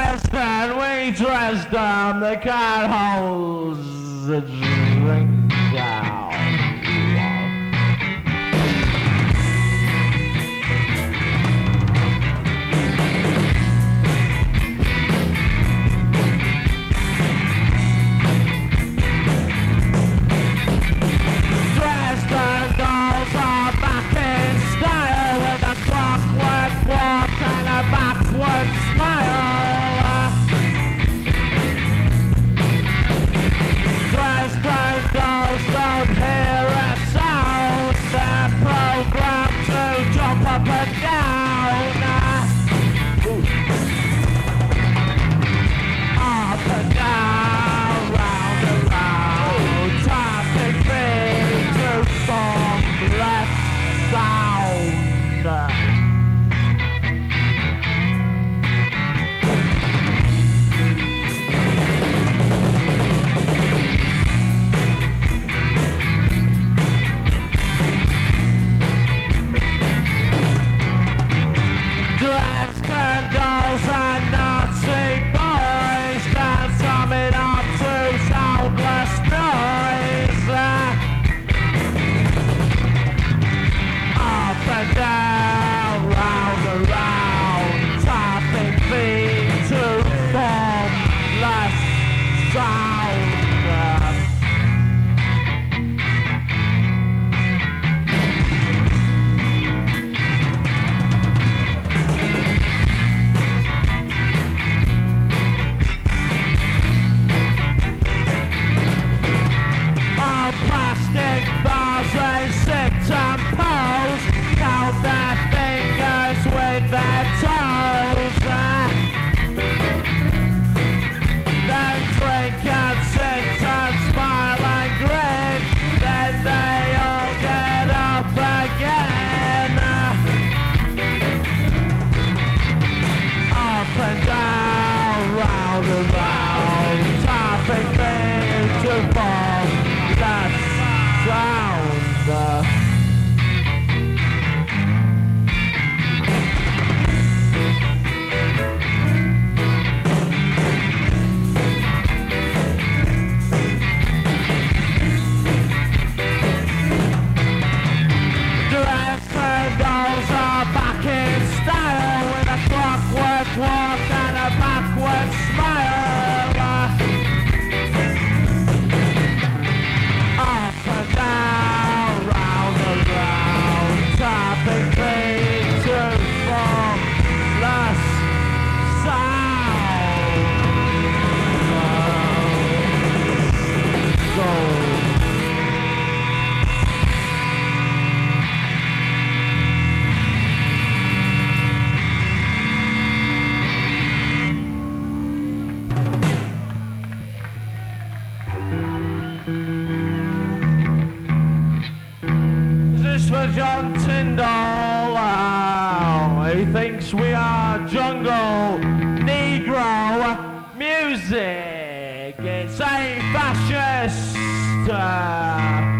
Dresden, we Dresden, the cat holds the drink down. Dresden dolls are back in style with a clockwork walk and a backward smile. Dresden dolls don't hear a sound. They're programmed to jump up and down. Up and down, round and round, tapping feet to form less sound. Dresden dolls and Nazi boys dance coming up to soundless noise. Up and down, round and round, tapping feet to form less sound. On plastic bars they sit and pose, count their fingers with their toes. Then drink and sit and smile and grin, then they all get up again. Up and down, round and round, tapping feet to form that sound. Dresden dolls are back in style with a clockwork walk and a backward smile. Up and down, round and round, tapping feet to form less sound. Go. This for John Tyndall. Oh, he thinks we are jungle Negro music. It's a fascist.